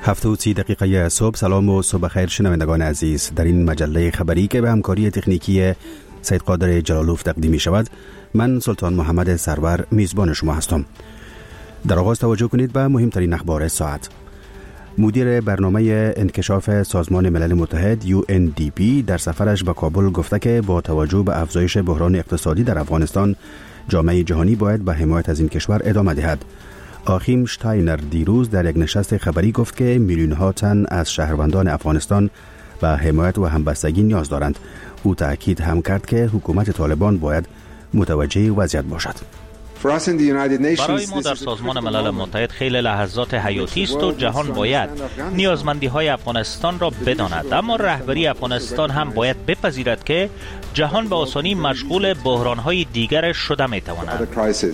7:30 صبح. سلام و صبح خیر شنوندگان عزیز. در این مجله خبری که به همکاری تکنیکی سید قادر جلالوف تقدیم می شود، من سلطان محمد سرور میزبان شما هستم. در آغاز توجه کنید به مهمترین اخبار ساعت. مدیر برنامه انکشاف سازمان ملل متحد UNDP در سفرش به کابل گفته که با توجه به افزایش بحران اقتصادی در افغانستان، جامعه جهانی باید به حمایت از این کشور ادامه دهد. آخیم شتاینر دیروز در یک نشست خبری گفت که میلیون‌ها تن از شهروندان افغانستان به حمایت و همبستگی نیاز دارند. او تأکید هم کرد که حکومت طالبان باید متوجه وضعیت باشد. برای ما در سازمان ملل متحد خیلی لحظات حیاتی است و جهان باید نیازمندی های افغانستان را بداند، اما رهبری افغانستان هم باید بپذیرد که جهان به آسانی مشغول بحران های دیگر شده می تواند.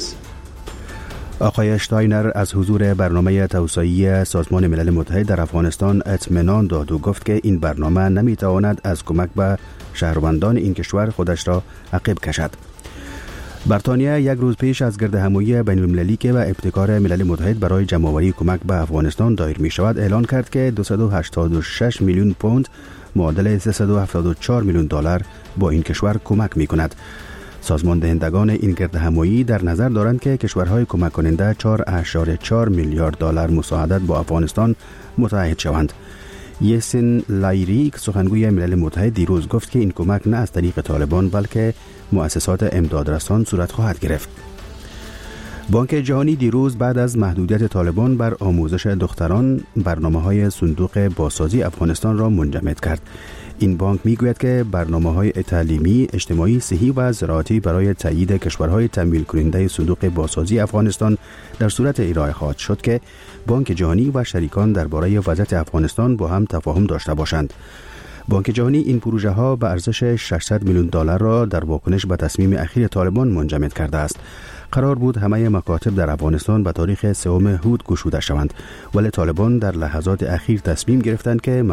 آقای شتاینر از حضور برنامه توسعه‌ای سازمان ملل متحد در افغانستان اطمینان داد و گفت که این برنامه نمیتواند از کمک به شهروندان این کشور خودش را عقب کشد. بریتانیا یک روز پیش از گردهمایی بین‌المللی که به ابتکار ملل متحد برای جمع‌آوری کمک به افغانستان دایر می شود اعلان کرد که 286 میلیون پوند معادل 374 میلیون دلار با این کشور کمک می کند. سازمان دهندگان این گردهمایی در نظر دارند که کشورهای کمک کننده 4.4 میلیارد دلار مساعدت با افغانستان متعهد شوند. یسین لایریک سخنگوی ملل متحد دیروز گفت که این کمک نه از طریق طالبان بلکه مؤسسات امدادرسان صورت خواهد گرفت. بانک جهانی دیروز بعد از محدودیت طالبان بر آموزش دختران برنامه‌های صندوق بازسازی افغانستان را منجمد کرد. این بانک میگوید که برنامه‌های تعلیمی، اجتماعی، صحی و زراعتی برای تأیید کشورهای تمویل کننده صندوق بازسازی افغانستان در صورت ارائه خواهد شد که بانک جهانی و شریکان درباره وضعیت افغانستان با هم تفاهم داشته باشند. بانک جهانی این پروژه ها به ارزش 600 میلیون دلار را در واکنش به تصمیم اخیر طالبان منجمد کرده است. قرار بود همه مکاتب در افغانستان به تاریخ 3 هود گشوده شوند، ولی طالبان در لحظات اخیر تصمیم گرفتند که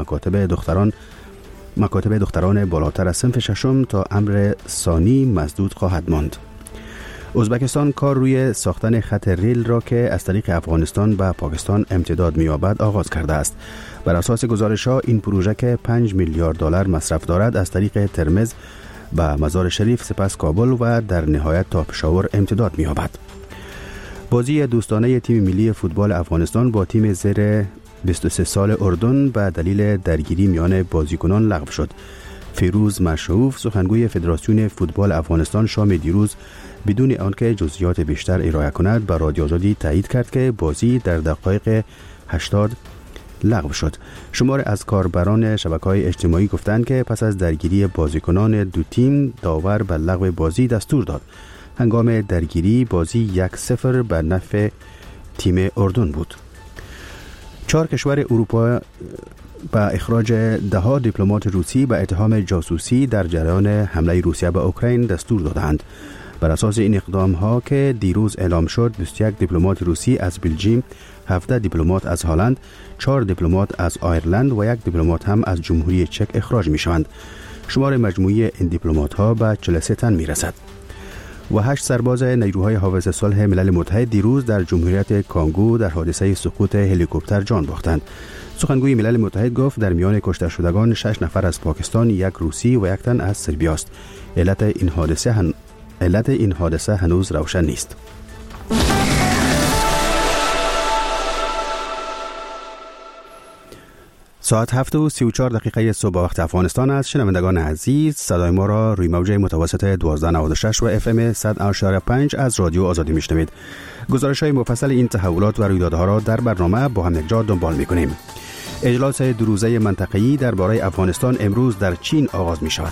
مکاتب دختران بالاتر از صنف ششم تا امر ثانی مسدود خواهد ماند. ازبکستان کار روی ساختن خط ریل را که از طریق افغانستان به پاکستان امتداد می‌یابد آغاز کرده است. بر اساس گزارش‌ها این پروژه که 5 میلیارد دلار مصرف دارد از طریق ترمز به مزار شریف، سپس کابل و در نهایت تا پشاور امتداد می‌یابد. بازی دوستانه تیم ملی فوتبال افغانستان با تیم زیر 23 سال اردن به دلیل درگیری میان بازیکنان لغو شد. فیروز مشروف سخنگوی فدراسیون فوتبال افغانستان شام دیروز بدون آنکه جزئیات بیشتر ارائه کند به رادیو آزادی تایید کرد که بازی در دقایق 80 لغو شد. شمار از کاربران شبکه‌های اجتماعی گفتند که پس از درگیری بازیکنان دو تیم داور به لغو بازی دستور داد. هنگام درگیری بازی 1-0 به نفع تیم اردن بود. 4 کشور اروپا با اخراج 10 دیپلمات روسی به اتهام جاسوسی در جریان حمله روسیه به اوکراین دستور دادند. بر اساس این اقدام ها که دیروز اعلام شد، 21 دیپلمات روسی از بلژیم، 17 دیپلمات از هلند، 4 دیپلمات از آیرلند و 1 دیپلمات هم از جمهوری چک اخراج می شوند. شمار مجموعی این دیپلمات ها به 43 تن می رسد. و 8 سرباز نیروهای حافظ صلح ملل متحد دیروز در جمهوریت کانگو در حادثه سقوط هلیکوپتر جان باختند. سخنگوی ملل متحد گفت در میان کشته شدگان 6 نفر از پاکستان، 1 روسی و 1 تن از سربیا است. علت این حادثه هنوز روشن نیست. ساعت 7:34 صبح وقت افغانستان است. شنوندگان عزیز، صدای ما را روی موج متوسط 1296 و FM 100.5 از رادیو آزادی میشنوید. گزارش‌های مفصل این تحولات و رویدادها را در برنامه با هم یکجا دنبال می‌کنیم. اجلاس 2 روزه منطقه‌ای درباره افغانستان امروز در چین آغاز می‌شود.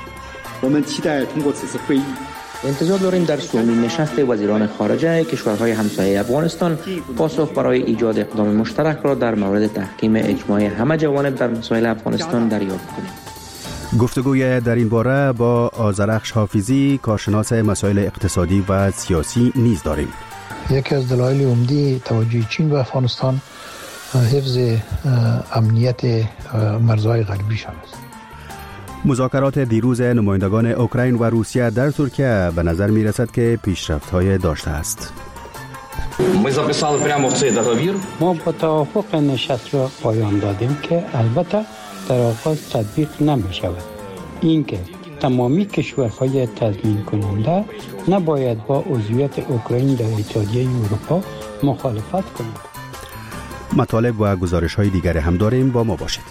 انتظار داریم در سومین نشست وزیران خارجه کشورهای همسایه افغانستان پاسخ برای ایجاد اقدام مشترک را در مورد تحکیم اجماع همه جوانب در مسائل افغانستان دریافت کنیم. گفتگوی در این باره با آذرخش حافظی، کارشناس مسائل اقتصادی و سیاسی نیز داریم. یکی از دلایل عمده توجه چین به افغانستان حفظ امنیت مرزهای غربیشان است. مذاکرات دیروز نمایندگان اوکراین و روسیه در ترکیه به نظر می رسد که پیشرفت‌های داشته است. ما با توافق نشست را پایان دادیم که البته در آغاز تطبیق نمی شود. اینکه تمامی کشورهای تضمین کننده نباید با عضویت اوکراین در اتحادیه اروپا مخالفت کنند. مطالب و گزارش‌های دیگر هم داریم، با ما باشید.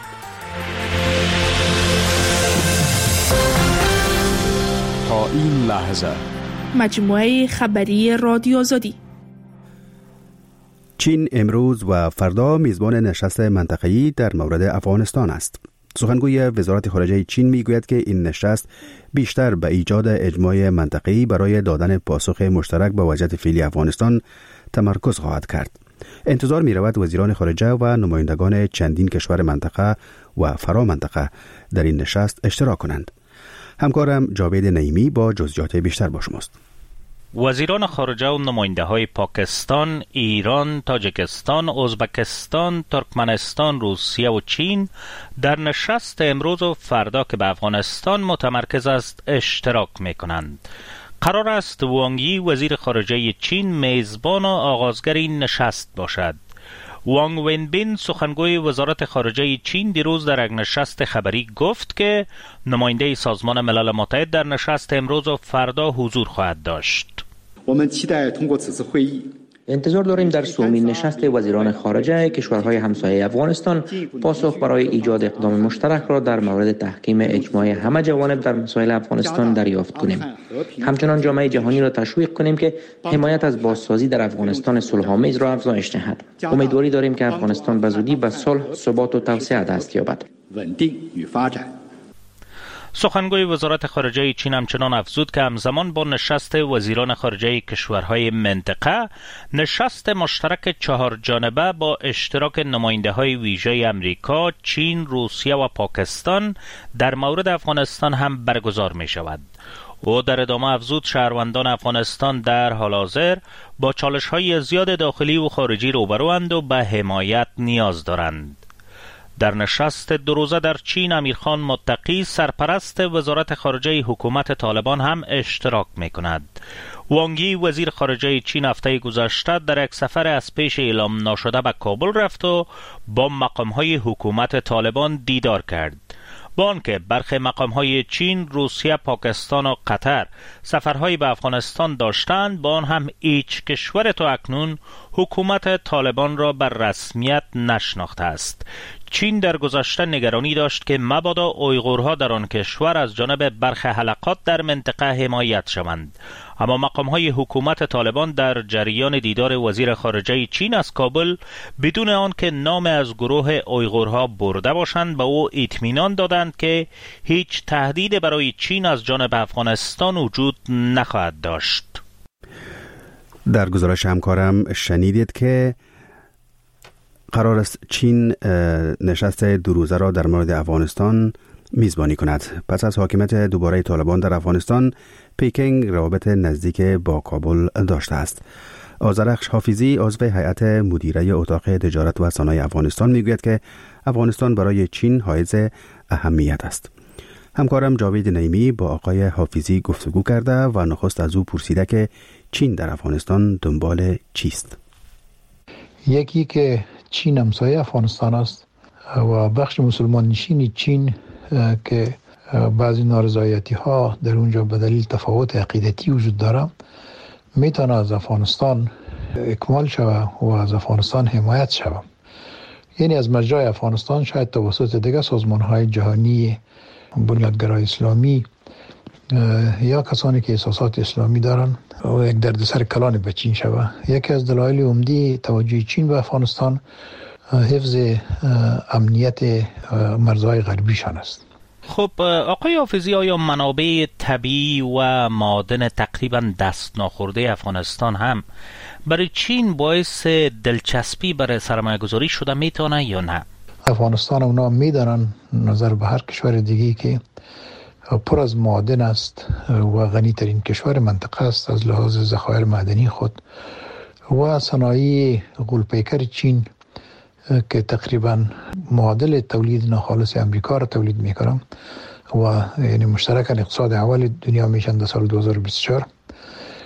تا این لحظه مجموعه خبری رادیو آزادی. چین امروز و فردا میزبان نشست منطقه‌ای در مورد افغانستان است. سخنگوی وزارت خارجه چین میگوید که این نشست بیشتر به ایجاد اجماع منطقه‌ای برای دادن پاسخ مشترک به وضعیت فعلی افغانستان تمرکز خواهد کرد. انتظار می رود وزیران خارجه و نمایندگان چندین کشور منطقه و فرا منطقه در این نشست اشتراک کنند. همکارم جاوید نعیمی با جزئیات بیشتر با شماست. وزیران خارجه و نماینده های پاکستان، ایران، تاجیکستان، ازبکستان، ترکمنستان، روسیه و چین در نشست امروز و فردا که به افغانستان متمرکز است اشتراک می کنند. قرار است وانگ یی وزیر خارجه چین میزبان و آغازگر این نشست باشد. وانگ ونبین سخنگوی وزارت خارجه چین دیروز در یک نشست خبری گفت که نماینده سازمان ملل متحد در نشست امروز و فردا حضور خواهد داشت. انتظار داریم در سومین نشست وزیران خارجه کشورهای همسایه افغانستان پاسخ برای ایجاد اقدام مشترک را در مورد تحکیم اجماع همه جوانب در مسائل افغانستان دریافت کنیم. همچنان جامعه جهانی را تشویق کنیم که حمایت از بازسازی در افغانستان صلح‌آمیز را افزایش دهد. امیدواری داریم که افغانستان به زودی به صلح، ثبات و توسعه دست یابد. سخنگوی وزارت خارجه چین همچنان افزود که همزمان با نشست وزیران خارجه کشورهای منطقه، نشست مشترک 4 جانبه با اشتراک نماینده های ویژه امریکا، چین، روسیه و پاکستان در مورد افغانستان هم برگزار می شود. او در ادامه افزود شهروندان افغانستان در حال حاضر با چالش های زیاد داخلی و خارجی روبروند و به حمایت نیاز دارند. در نشست 2 روزه در چین امیرخان متقی سرپرست وزارت خارجه حکومت طالبان هم اشتراک می کند. وانگ یی وزیر خارجه چین هفته گذشته در یک سفر از پیش اعلام ناشده به کابل رفت و با مقام‌های حکومت طالبان دیدار کرد. با آنکه برخی مقام‌های چین، روسیه، پاکستان و قطر سفرهایی به افغانستان داشتند، با آن هم هیچ کشور تا اکنون حکومت طالبان را بر رسمیت نشناخته است. چین در گذشته نگرانی داشت که مبادا اویغورها در آن کشور از جانب برخی حلقات در منطقه حمایت شوند. اما مقام‌های حکومت طالبان در جریان دیدار وزیر خارجه چین از کابل بدون آن که نام از گروه اویغورها برده باشند به او اطمینان دادند که هیچ تهدید برای چین از جانب افغانستان وجود نخواهد داشت. در گزارش همکارم شنیدید که قرار است چین نشست 2 روزه را در مورد افغانستان میزبانی کند. پس از حاکمیت دوباره طالبان در افغانستان، پکینگ روابط نزدیک با کابل داشته است. آذرخش حافظی عضو هیئت مدیره اتاق تجارت و صنایع افغانستان میگوید که افغانستان برای چین حائز اهمیت است. همکارم جاوید نعیمی با آقای حافظی گفتگو کرده و نخست از او پرسیده که چین در افغانستان دنبال چیست؟ یکی که چین همسایه افغانستان است و بخش مسلمان نشین چین که بعضی نارضایتی ها در اونجا به دلیل تفاوت عقیدتی وجود داره میتونه از افغانستان اکمال شوه و از افغانستان حمایت شوه. یعنی از مجرای افغانستان شاید توسط دیگه سازمان های جهانی بنیادگرای اسلامی یا کسانی که احساسات اسلامی دارن و یک دردسر کلان به چین شوه. یکی از دلایل عمده توجه چین به افغانستان حفظ امنیت مرزهای غربیشان است. خب آقای حافظی، آیا منابع طبیعی و معادن تقریبا دست ناخورده افغانستان هم برای چین باعث دلچسپی برای سرمایه گذاری شده میتونه یا نه؟ افغانستان اونا میدانن نظر به هر کشور دیگی که پر از معادن است و غنی ترین کشور منطقه است از لحاظ ذخایر معدنی خود و صنایع غول‌پیکر چین که تقریبا معادل تولید ناخالص امریکا را تولید میکنن و یعنی مشترکاً اقتصاد اول دنیا میشن در سال 2024.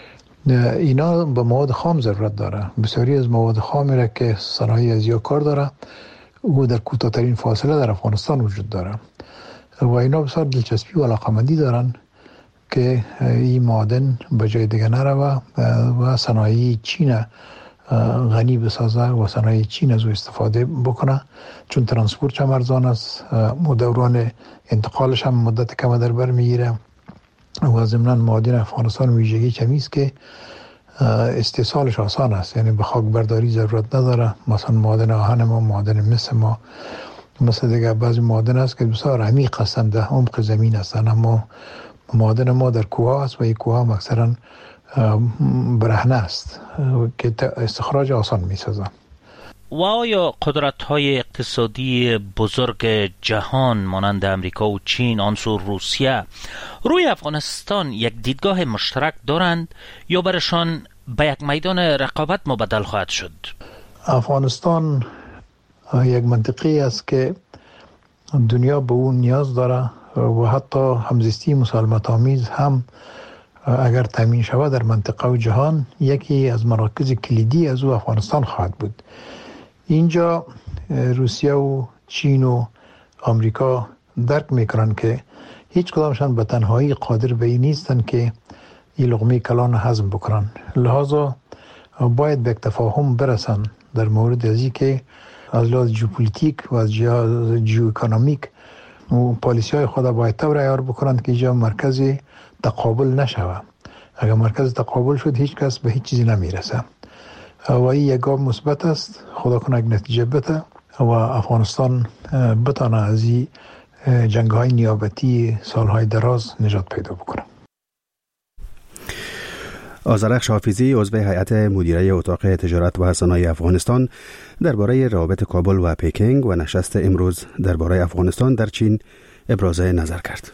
اینا به مواد خام ضرورت داره. بسیاری از مواد خامی را که صنایع ازیا کار داره او در کوتاه‌ترین فاصله در افغانستان وجود داره و اینا بسیار دلچسپی و علاقمندی دارن که این معادن به جای دیگه نره و صنایع چین غنی بسازه و صنایع چین از او استفاده بکنه، چون ترانسپورت هم ارزان است، دوران انتقالش هم مدت کم در بر میگیره و ضمناً معادن افغانستان ویژگی چمی است که استحصالش آسان است، یعنی به خاک برداری ضرورت نداره. مثلا معادن آهن ما، معادن مس ما، مثل دیگه بعضی معادن است که بسیار عمیق هستند، در عمق زمین هستند، اما معادن ما در کوه است و این کوه هم اکثرا برهنه است که استخراج آسان می سازن. و آیا قدرت‌های اقتصادی بزرگ جهان مانند امریکا و چین آنسو روسیه روی افغانستان یک دیدگاه مشترک دارند یا برشان به یک میدان رقابت مبدل خواهد شد؟ افغانستان یک منطقه است که دنیا به اون نیاز داره و حتی همزیستی مسالمت آمیز هم اگر تامین شود در منطقه و جهان یکی از مراکز کلیدی از او افغانستان خواهد بود. اینجا روسیه و چین و آمریکا درک میکنن که هیچ کدامشان به تنهایی قادر به این نیستن که این لقمه کلان هضم بکنن، لذا باید به تفاهم برسن در مورد ازی که از لحاظ ژئوپلیتیک و از ژئواکونومیک و پالیسی های خود باید طور عیار بکنند که اینجا مرکز تقابل نشود. اگر مرکز تقابل شد هیچ کس به هیچ چیزی نمیرسه و این یک گام مثبت است. خدا کنه یک نتیجه بده و افغانستان بتانه از این جنگ های نیابتی سالهای دراز نجات پیدا بکنه. آذرخش حافظی عضو هیئت مدیره اتاق تجارت و صنایع افغانستان درباره روابط کابل و پکینگ و نشست امروز درباره افغانستان در چین ابراز نظر کرد.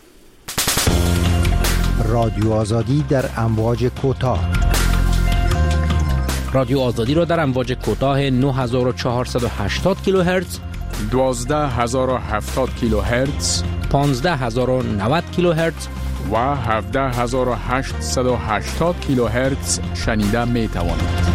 رادیو آزادی در امواج کوتاه. رادیو آزادی را در امواج کوتاه 9480 کیلوهرتز، 12070 کیلوهرتز، 15090 کیلوهرتز و 17880 کیلوهرتز شنیده می توانید.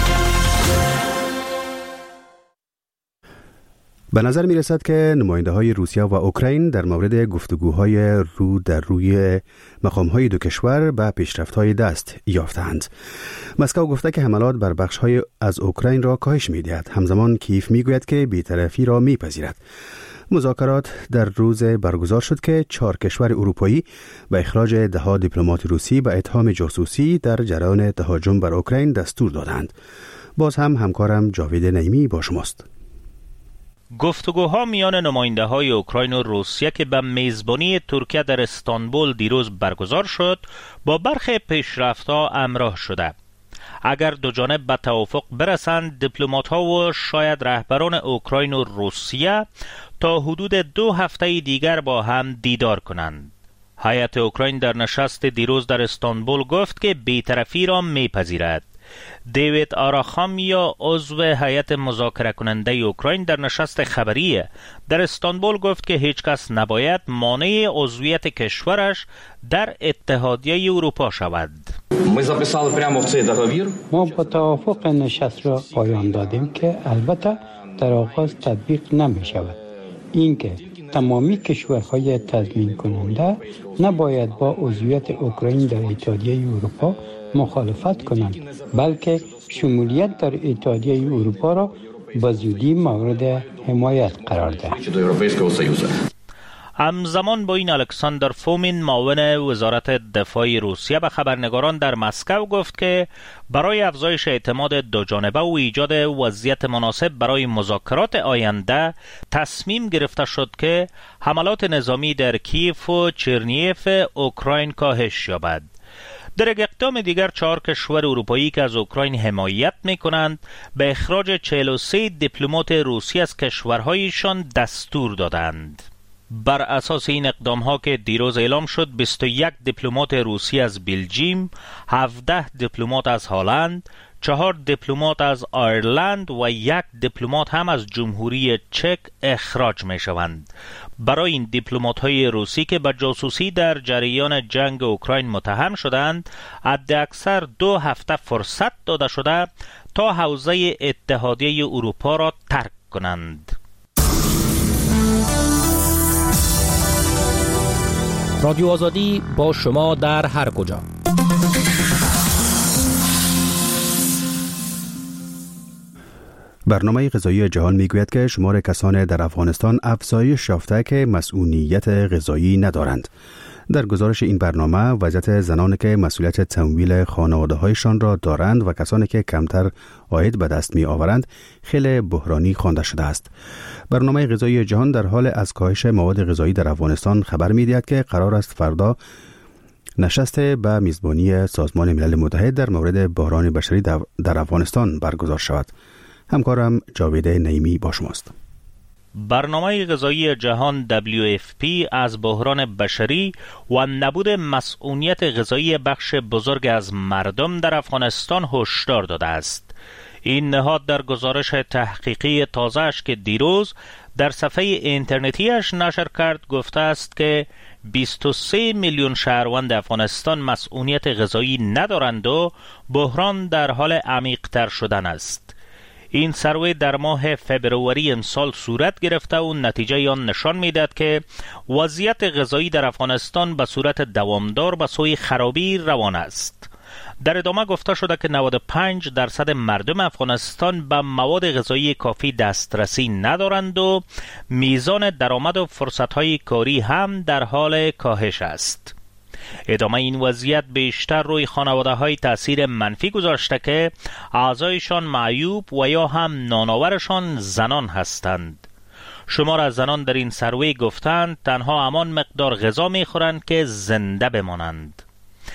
به نظر می رسد که نماینده های روسیه و اوکراین در مورد گفتگوهای رو در روی مقام های دو کشور به پیشرفت های دست یافتند. مسکو گفته که حملات بر بخش های از اوکراین را کاهش می دهد. همزمان کیف می گوید که بی‌طرفی را می پذیرد. مذاکرات در روز برگزار شد که 4 کشور اروپایی به اخراج 10 دیپلمات روسی به اتهام جاسوسی در جریان تهاجم بر اوکراین دستور دادند. باز هم همکارم جاوید نعیمی با شماست. گفتگوها میان نماینده های اوکراین و روسیه که به میزبانی ترکیه در استانبول دیروز برگزار شد با برخی پیشرفت‌ها همراه شده. اگر دو جانب به توافق برسند، دیپلمات‌ها و شاید رهبران اوکراین و روسیه تا حدود 2 هفته دیگر با هم دیدار کنند. هیئت اوکراین در نشست دیروز در استانبول گفت که بی‌طرفی را میپذیرد. دیوید آراخامیا عضو هیئت مذاکره کننده اوکراین در نشست خبری در استانبول گفت که هیچ کس نباید مانع عضویت کشورش در اتحادیه اروپا شود. ما با توافق نشست را پایان دادیم که البته در آغاز تطبیق نمی شود. اینکه تمامی کشورهای تضمین کننده نباید با عضویت اوکراین در اتحادیه اروپا مخالفت کنند، بلکه شمولیت در اتحادیه اروپا را به زودی مورد حمایت قرار دهند. همزمان با این الکساندر فومین معاون وزارت دفاع روسیه به خبرنگاران در مسکو گفت که برای افزایش اعتماد دو جانبه و ایجاد وضعیت مناسب برای مذاکرات آینده تصمیم گرفته شد که حملات نظامی در کیف و چرنیف اوکراین کاهش یابد. در یک اقدام دیگر 4 کشور اروپایی که از اوکراین حمایت می کنند به اخراج 43 دیپلمات روسی از کشورهایشان دستور دادند. بر اساس این اقدام ها که دیروز اعلام شد 21 دیپلمات روسی از بلژیم، 17 دیپلمات از هلند، 4 دیپلمات از آیرلند و 1 دیپلمات هم از جمهوری چک اخراج می شوند. برای این دیپلمات های روسی که به جاسوسی در جریان جنگ اوکراین متهم شدند، حداکثر 2 هفته فرصت داده شده تا حوزه اتحادیه اروپا را ترک کنند. رادیو آزادی با شما در هر کجا. برنامه غذایی جهان میگوید که شمار کسان در افغانستان افزایش یافته که مسئولیت غذایی ندارند. در گزارش این برنامه وضعیت زنانی که مسئولیت تمویل خانواده‌هایشان را دارند و کسانی که کمتر عاید به دست می آورند خیلی بحرانی خوانده شده است. برنامه غذایی جهان در حال از کاهش مواد غذایی در افغانستان خبر می‌دهد که قرار است فردا نشست به میزبانی سازمان ملل متحد در مورد بحران بشری در افغانستان برگزار شود. همکارم جاوید نعیمی با شماست. برنامه غذایی جهان WFP از بحران بشری و نبود مسئولیت غذایی بخش بزرگ از مردم در افغانستان هشدار داده است. این نهاد در گزارش تحقیقی تازه‌اش که دیروز در صفحه اینترنتیش نشر کرد گفته است که 23 میلیون شهروند افغانستان مسئولیت غذایی ندارند و بحران در حال عمیق‌تر شدن است. این سروی در ماه فبروری امسال صورت گرفته و نتیجه آن نشان می‌دهد که وضعیت غذایی در افغانستان به صورت دوامدار به سوی خرابی روان است. در ادامه گفته شده که 95% مردم افغانستان به مواد غذایی کافی دسترسی ندارند و میزان درآمد و فرصت‌های کاری هم در حال کاهش است. ادامه این وضعیت بیشتر روی خانواده‌های تأثیر منفی گذاشته که اعضایشان معیوب و یا هم نانآورشان زنان هستند. شمار از زنان در این سروی گفتند تنها همان مقدار غذا می‌خورند که زنده بمانند.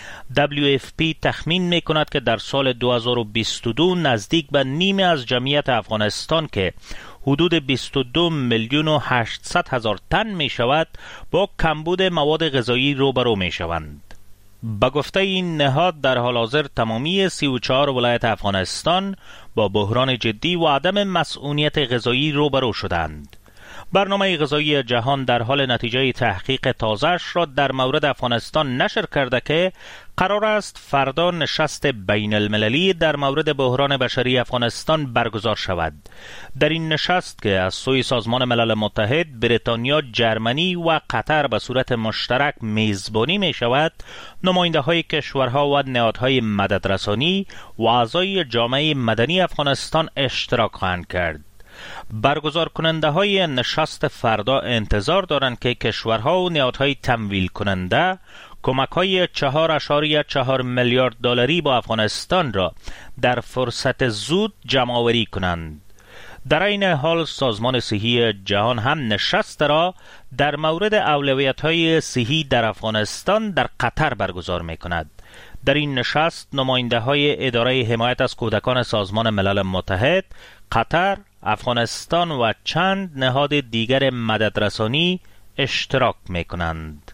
WFP تخمین می‌کند که در سال 2022 نزدیک به نیمی از جمعیت افغانستان که حدود 22 میلیون و 800 هزار تن می شود با کمبود مواد غذایی روبرو می شوند. به گفته این نهاد در حال حاضر تمامی 34 ولایت افغانستان با بحران جدی و عدم مسئولیت غذایی روبرو شدند. برنامه غذایی جهان در حال نتیجه تحقیق تازه‌اش را در مورد افغانستان نشر کرده که قرار است فردا نشست بین المللی در مورد بحران بشری افغانستان برگزار شود. در این نشست که از سوی سازمان ملل متحد، بریتانیا، جرمنی و قطر به صورت مشترک میزبانی می شود، نماینده های کشورها و نهادهای مددرسانی و اعضای جامعه مدنی افغانستان اشتراک خواهند کرد. برگزار کننده های نشست فردا انتظار دارند که کشورها و نهادهای تمویل کننده کمک های 4.4 میلیارد دلاری با افغانستان را در فرصت زود جمع آوری کنند. در این حال سازمان صحی جهان هم نشست را در مورد اولویت های صحی در افغانستان در قطر برگزار می کند. در این نشست نماینده های اداره حمایت از کودکان سازمان ملل متحد، قطر، افغانستان و چند نهاد دیگر مددرسانی اشتراک می کنند.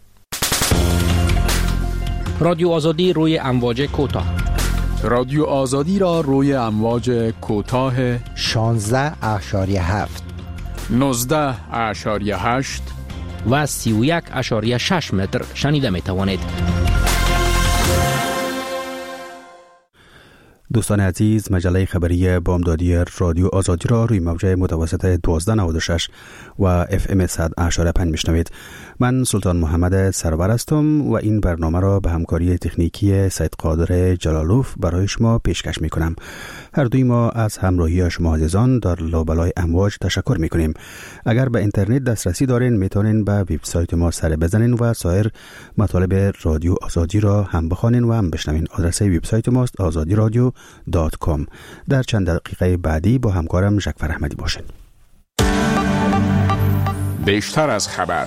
رادیو آزادی روی امواج کوتاه. رادیو آزادی را روی امواج کوتاه 16.7 19.8 و 31.6 متر شنیده می توانید. دوستان عزیز، مجله خبری بامدادی رادیو آزادی را روی موج متوسط 1296 و FM 100.5 میشنوید. من سلطان محمد سرور هستم و این برنامه را به همکاری تکنیکی سید قادر جلالوف برای شما پیشکش میکنم. هر دوی ما از همراهی شما عزیزان در لابلای امواج تشکر میکنیم. اگر به اینترنت دسترسی دارین میتونین به وبسایت ما سر بزنین و سایر مطالب رادیو آزادی را هم بخوانین و هم بشنوین. آدرس وبسایت ماست azadiradio.com. در چند دقیقه بعدی با همکارم جعفر احمدی باشین. بیشتر از خبر.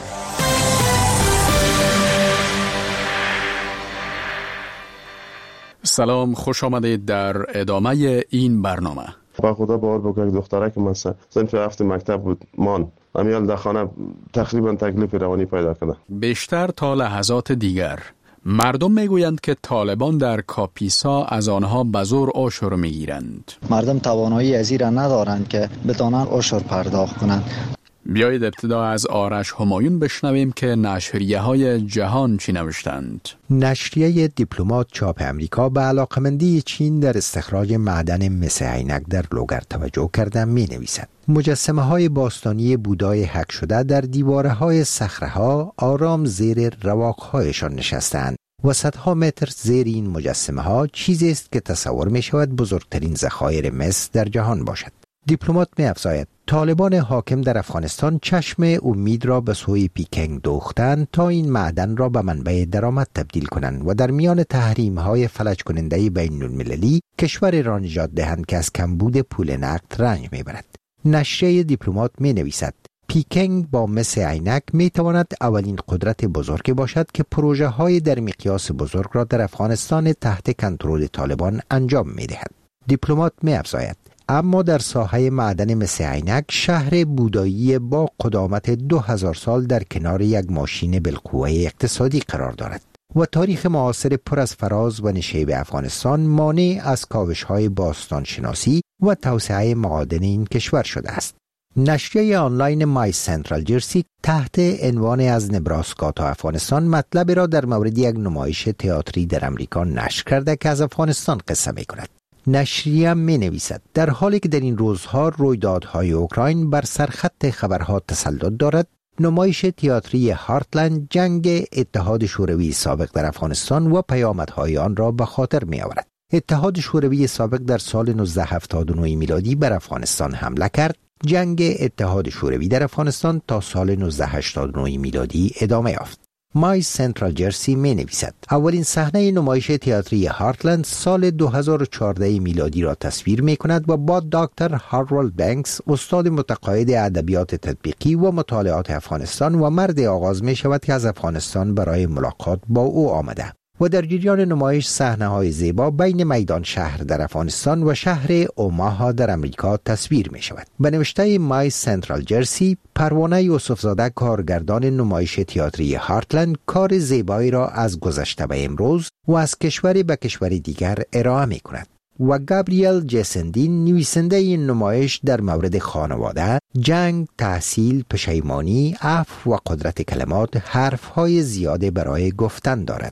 سلام، خوش آمدید در ادامه این برنامه. با خدا باور بکنید دختره که من صنف 7 مکتب بود مان امیال در خانه تقریبا تکلیف روانی پیدا کنه. بیشتر تا لحظات دیگر مردم میگویند که طالبان در کاپیسا از آنها به زور عشر میگیرند. مردم توانایی از این را ندارند که بتوانند عشر پرداخت کنند. بیایید ابتدا از آرش همایون بشنویم که نشریه های جهان چی نوشتند. نشریه دیپلمات چاپ امریکا به علاقمندی چین در استخراج معدن مس عینک در لوگر توجه کرده می نویسد. مجسمه های باستانی بودای حک شده در دیواره های صخره ها آرام زیر رواق هایشان نشستند و صدها متر زیر این مجسمه ها چیزی است که تصور می شود بزرگترین ذخایر مس در جهان باشد. دیپلمات می افزاید طالبان حاکم در افغانستان چشم امید را به سوی پیکنگ دوختند تا این معدن را به منبع درآمد تبدیل کنند و در میان تحریم‌های فلج کننده بین المللی کشور را نجات دهند که از کمبود پول نقد رنج میبرد. نشریه دیپلمات می نویسد پیکنگ با مس عینک می تواند اولین قدرت بزرگی باشد که پروژه های در مقیاس بزرگ را در افغانستان تحت کنترل طالبان انجام می دهد. دیپلمات می افزاید اما در ساحه معدن مس عینک شهر بودایی با قدامت 2000 سال در کنار یک ماشین بالقوه اقتصادی قرار دارد و تاریخ معاصر پر از فراز و نشیب افغانستان مانع از کاوش‌های باستانشناسی و توسعه معادن این کشور شده است. نشریه آنلاین مای سنترال جرسی تحت عنوان از نبراسکا تا افغانستان مطلب را در مورد یک نمایش تئاتری در امریکا نشر کرده که از افغانستان قصه می‌کند. نشریه می نویسد در حالی که در این روزها رویدادهای اوکراین بر سرخط خبرها تسلط دارد، نمایش تئاتری هارتلند جنگ اتحاد شوروی سابق در افغانستان و پیامدهای آن را به خاطر می آورد. اتحاد شوروی سابق در سال 1979 میلادی بر افغانستان حمله کرد. جنگ اتحاد شوروی در افغانستان تا سال 1989 میلادی ادامه یافت. مای سنترال جرسی می نویسد اولین صحنه نمایش تئاتری هارتلند سال 2014 میلادی را تصویر می کند و با دکتر هارولد بنکس استاد متقاعد ادبیات تطبیقی و مطالعات افغانستان و مرد آغاز می شود که از افغانستان برای ملاقات با او آمده و در جریان نمایش صحنه‌های زیبا بین میدان شهر در افغانستان و شهر اوماها در امریکا تصویر می شود. به نوشته مای سنترال جرسی، پروانه یوسفزاده کارگردان نمایش تئاتری هارتلند کار زیبایی را از گذشته به امروز و از کشوری به کشور دیگر ارائه می کند. و گابریل جسندین نویسنده این نمایش در مورد خانواده، جنگ، تحصیل، پشیمانی، عفو و قدرت کلمات حرفهای زیاده برای گفتن دارد.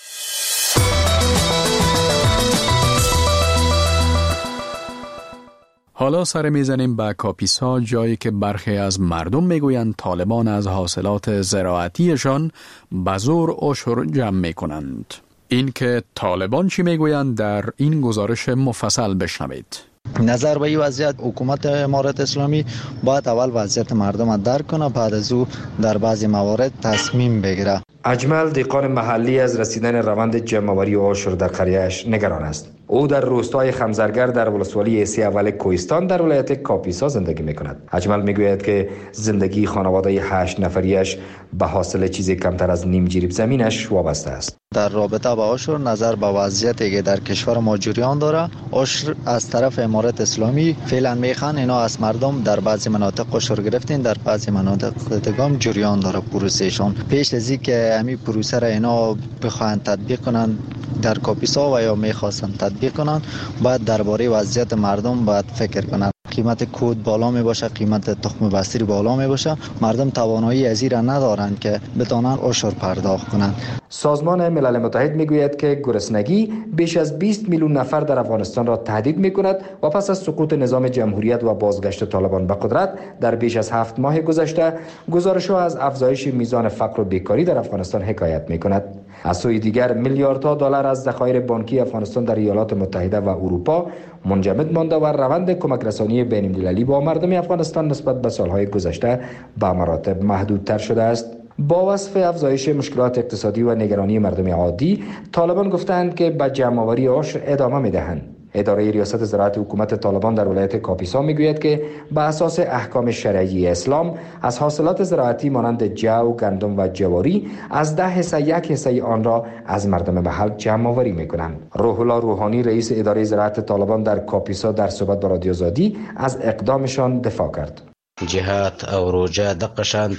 حالا سر میزنیم به کاپیسا، جایی که برخی از مردم میگویند طالبان از حاصلات زراعتیشان به زور عشر جمع میکنند. این که طالبان چی میگویند در این گزارش مفصل بشنوید. نظر به این وضعیت حکومت امارت اسلامی باید اول وضعیت مردم را درک کنه، بعد از او در بعضی موارد تصمیم بگیره. اجمل دیقان محلی از رسیدن روند جمع‌آوری عشر در قریه‌اش نگران است. او در روستای خمزرگر در ولسوالی ایسی اول کوهستان در ولایت کاپیسا زندگی می‌کند. اجمل می‌گوید که زندگی خانواده 8 نفریش به حاصل چیزی کمتر از نیم جریب زمینش وابسته است. در رابطه با عشر نظر به وضعیتی که در کشور ما جریان داره، عشر از طرف امارت اسلامی فعلا میخوان اینا از مردم در بعضی مناطق عشر گرفتین، در بعضی مناطق دیگه جریان داره پروسهشون. پیش از اینکه همین پروسه را اینا بخواهند تطبیق کنن در کاپیسا و یا میخواستن تطبیق کنن، باید درباره وضعیت مردم باید فکر کنن. قیمت کود بالا می باشه، قیمت تخم بستری بالا می باشه، مردم توانایی از این را ندارند که بتوانند عشر پرداخت کنند. سازمان ملل متحد میگوید که گرسنگی بیش از 20 میلیون نفر در افغانستان را تهدید میکند و پس از سقوط نظام جمهوریت و بازگشت طالبان به قدرت در بیش از 7 ماه گذشته، گزارش‌ها از افزایش میزان فقر و بیکاری در افغانستان حکایت میکند. از سوی دیگر میلیاردها دلار از ذخایر بانکی افغانستان در ایالات متحده و اروپا منجمد مانده و روند کمک رسانی بین‌المللی با مردم افغانستان نسبت به سالهای گذشته به مراتب محدودتر شده است. با وصف افزایش مشکلات اقتصادی و نگرانی مردم عادی، طالبان گفتند که به جمع‌آوری عشر ادامه می‌دهند. اداره ریاست زراعت حکومت طالبان در ولایت کاپیسا میگوید که به اساس احکام شرعی اسلام از حاصلات زراعتی مانند جو، گندم و جواری از 10 حصه 1 حصه آن را از مردم محل جمع آوری میکنند. روح الله روحانی رئیس اداره زراعت طالبان در کاپیسا در صحبت با رادیو آزادی از اقدامشان دفاع کرد. جهات او روجه دقه شانتي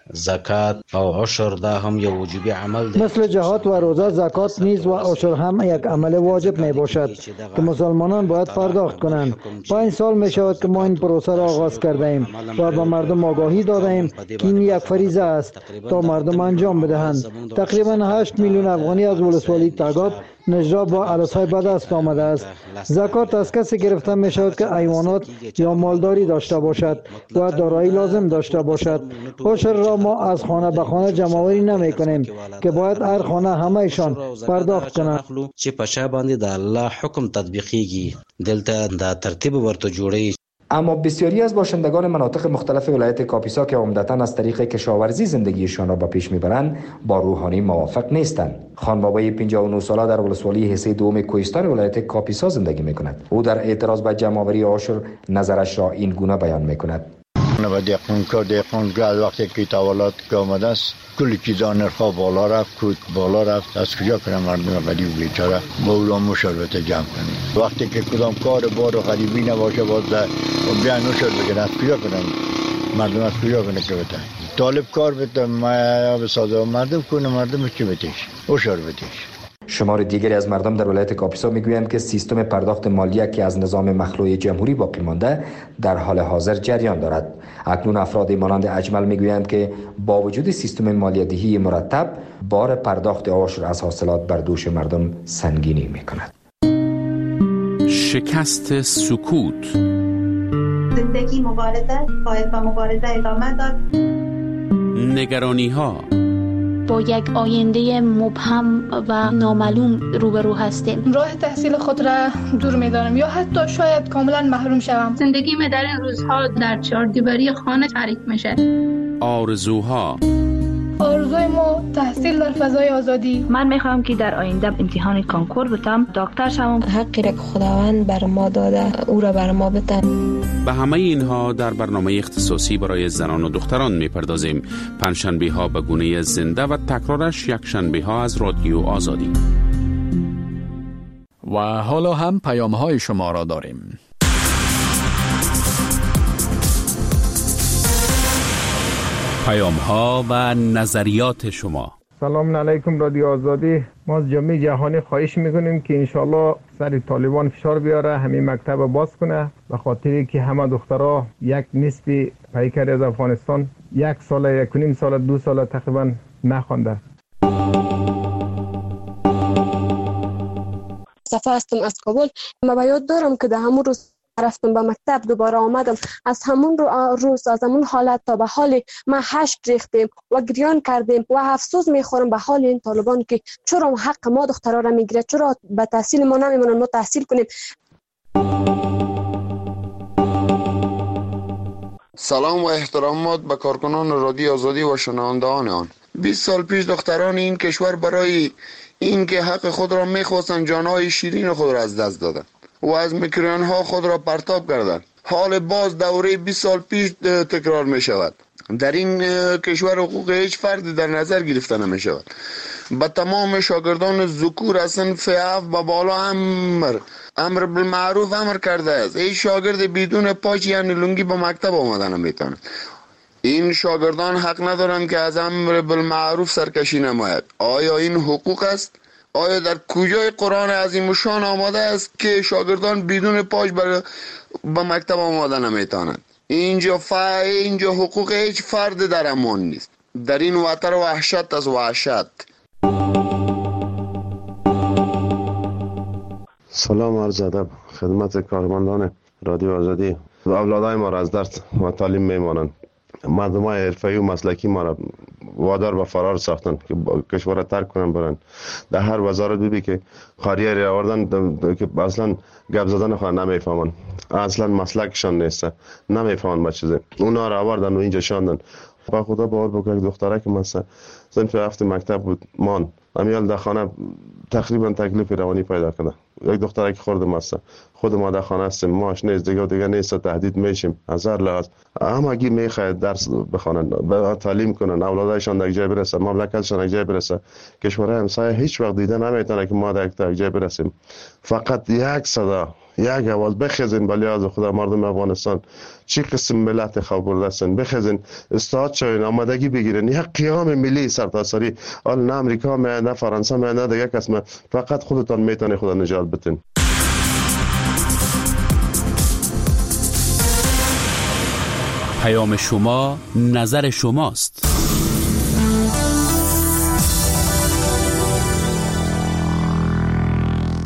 زکات و عشر دا هم یک وجوبی عمل ده. مثل جهاد و روزه، زکات نیز و عشر هم یک عمل واجب می باشد که مسلمانان باید پرداخت کنند. 5 سال می شود که ما این پروسه را آغاز کرده ایم و به مردم آگاهی داده ایم که این یک فریضه است تا مردم انجام بدهند. تقریبا 8 میلیون افغانی از ولسوالی تگاب نجرا با عرصه‌های به دست آمده است. زکات از کسی گرفته می شود که حیوانات یا مالداری داشته باشد و دارایی لازم داشته باشد. عشر را ما از خانه به خانه جمع‌آوری نمی کنیم که باید هر خانه همه‌شان پرداخت کنند. چې په چا باندې د الله حکم تطبیقیږي دلته د ترتیب ورته جوړی. اما بسیاری از باشندگان مناطق مختلف ولایت کاپیسا که عمدتاً از طریق کشاورزی زندگیشان را به پیش میبرند با روحانی موافق نیستند. خان بابای 59 ساله در ولسوالی حصه دوم کوهستان ولایت کاپیسا زندگی میکند. او در اعتراض به جمع‌آوری عشر نظرش را این گونه بیان میکند. و دهقانگاه وقتی که تولد که آمده است کلی چیزا نرخا بالا رفت، کود بالا رفت. از کجا کنم مردم غریب بیچاره با اولام مشاربت جمع کنیم؟ وقتی که کدام کار بار و غریبی نباشه باز بیان نشد بگن از کجا کنم مردم از کجا کنه که بتن طالب کار بتن ما بسازه مردم کنه مردم چی بتیش اشار بتیش. شمار دیگری از مردم در ولایت کاپیسا میگویند که سیستم پرداخت مالیه که از نظام مخلوع جمهوری باقی مانده در حال حاضر جریان دارد. اکنون افراد مانند اجمل میگویند که با وجود سیستم مالیه دهی مرتب بار پرداخت عشر از حاصلات بر دوش مردم سنگینی میکند. شکست سکوت. زندگی مبارزه باید با مبارزه ادامه داد. نگرانی ها. با یک آینده مبهم و نامعلوم روبرو هستیم. راه تحصیل خود را دور می‌دانم یا حتی شاید کاملا محروم شوم. زندگی در این روزها در چهاردیواری خانه تعریف میشه. آرزوها. آرزوی ما تحصیل در فضای آزادی. من میخوام که در آینده امتحان کنکور بتم، دکتر شوم. حقی را که خداوند بر ما داده او را بر ما بده. به همه اینها در برنامه اختصاصی برای زنان و دختران میپردازیم. پنجشنبه ها به گونه زنده و تکرارش یکشنبه ها از رادیو آزادی. و حالا هم پیام های شما را داریم. پیام ها و نظریات شما. سلام علیکم رادیو آزادی. ما از جامعه جهانی خواهش میکنیم که انشالله سر طالبان فشار بیاره همین مکتب باز کنه، به خاطری که همه دخترها یک نصف پیکر از افغانستان 1 سال 1.5 سال 2 سال تقریبا نخوانده. صفا هستم از کابل. ما به یاد دارم که در همون روز رفتم به مکتب دوباره آمدم، از همون روز از همون حالت تا به حال ما هشت ریختیم و گریان کردیم و افسوس میخورم به حال این طالبان که چرا حق ما دخترها را میگیره، چرا به تحصیل ما نمیمونن ما تحصیل کنیم. سلام و احترامات به کارکنان رادیو آزادی و شنوندگان آن. 20 سال پیش دختران این کشور برای اینکه حق خود را میخواستند جانهای شیرین خود را از دست دادند و از میکروفون ها خود را پرتاب کردند. حال باز دوره 20 سال پیش تکرار می شود. در این کشور حقوق هیچ فردی در نظر گرفته نمی شود. به تمام شاگردان ذکور از صنف اف به بالا امر بالمعروف امر کرده است. هیچ شاگرد بدون پاچ یعنی لنگی به مکتب آمدن نمیتواند. این شاگردان حق ندارند که از امر بالمعروف سرکشی نماید. آیا این حقوق است؟ آیا در کجای قرآن عظیم شان آمده است که شاگردان بدون پاش به مکتب آمدن نمیتوانند؟ اینجا حقوق هیچ فرد در امان نیست. در این وطن وحشت از وحشت. سلام عرض ادب خدمت کارمندان رادیو آزادی. اولادای ما را از درس و تعلیم میمانند. مردمای حرفه‌ای و مسلکی ما را وادار به فرار ساختن که کشور را ترک کنن برن. در هر وزارت ببین که خاریه را آوردن که اصلا گپ زدن خود نمیفهمن، اصلا مسلکشان نیست، نمیفهمن با چیزه. اونا را آوردن و اینجا شاندن. با خدا باور بکنید دختره که مثلا صنف 7 مکتب بود مان امیال در خانه تقریبا تکلیف روانی پیدا کرده. یک دختره که خورده مثلا خود ما در خانه هستیم، ماش نیست دیگه نیست، تهدید میشیم از هر لحاظ. همگی میخواهد درس بخوانن، تعلیم کنن، اولادایشان در جای برسه، مملکتشان در جای برسه. کشور همسایه هیچ وقت دیده نمیتونه که ما در جای برسیم. فقط یک صدا یک آواز بخیزین به لحاظ خدا مردم افغانستان چی قسم ملت خوابرده هستن، بخیزین استاد شوین، آمادگی بگیرین. یک قیام ملی سرتاسری، حال نه امریکا می نه فرانسه می نه دیگه کس، فقط خودتان میتونه خدا نجات بدین. پیام شما نظر شماست.